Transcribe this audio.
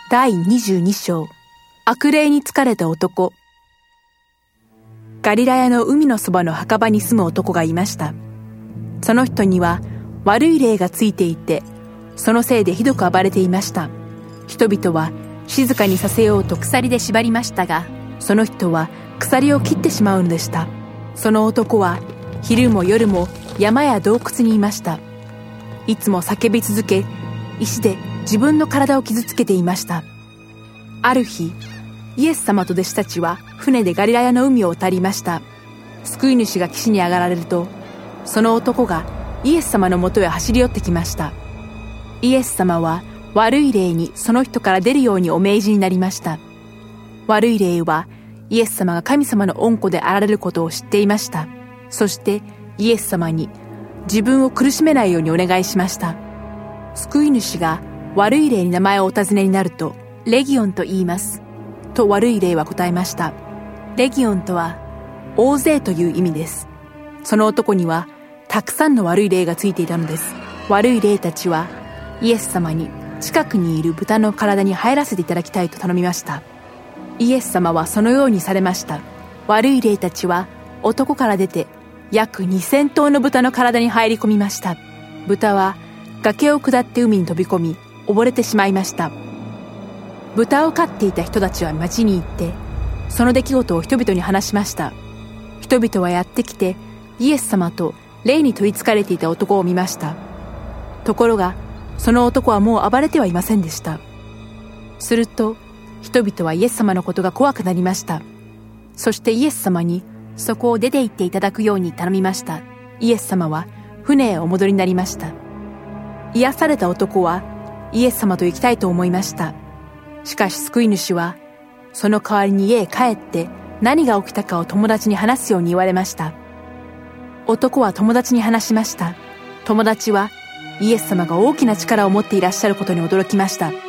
第22章、悪霊に疲れた男。ガリラヤの海のそばの墓場に住む男がいました。その人には悪い霊がついていて、そのせいでひどく暴れていました。人々は静かにさせようと鎖で縛りましたが、その人は鎖を切ってしまうのでした。その男は昼も夜も山や洞窟にいました。いつも叫び続け、石で自分の体を傷つけていました。ある日、イエス様と弟子たちは船でガリラヤの海を渡りました。救い主が岸に上がられると、その男がイエス様のもとへ走り寄ってきました。イエス様は悪い霊にその人から出るようにお命じになりました。悪い霊はイエス様が神様の恩子であられることを知っていました。そしてイエス様に自分を苦しめないようにお願いしました。救い主が悪い霊に名前をお尋ねになると、レギオンと言います。と悪い霊は答えました。レギオンとは大勢という意味です。その男にはたくさんの悪い霊がついていたのです。悪い霊たちはイエス様に近くにいる豚の体に入らせていただきたいと頼みました。イエス様はそのようにされました。悪い霊たちは男から出て約2000頭の豚の体に入り込みました。豚は崖を下って海に飛び込み溺れてしまいました。豚を飼っていた人たちは町に行ってその出来事を人々に話しました。人々はやってきてイエス様と霊に取り憑かれていた男を見ました。ところがその男はもう暴れてはいませんでした。すると人々はイエス様のことが怖くなりました。そしてイエス様にそこを出て行っていただくように頼みました。イエス様は船へお戻りになりました。癒された男はイエス様と行きたいと思いました。しかし救い主はその代わりに家へ帰って何が起きたかを友達に話すように言われました。男は友達に話しました。友達はイエス様が大きな力を持っていらっしゃることに驚きました。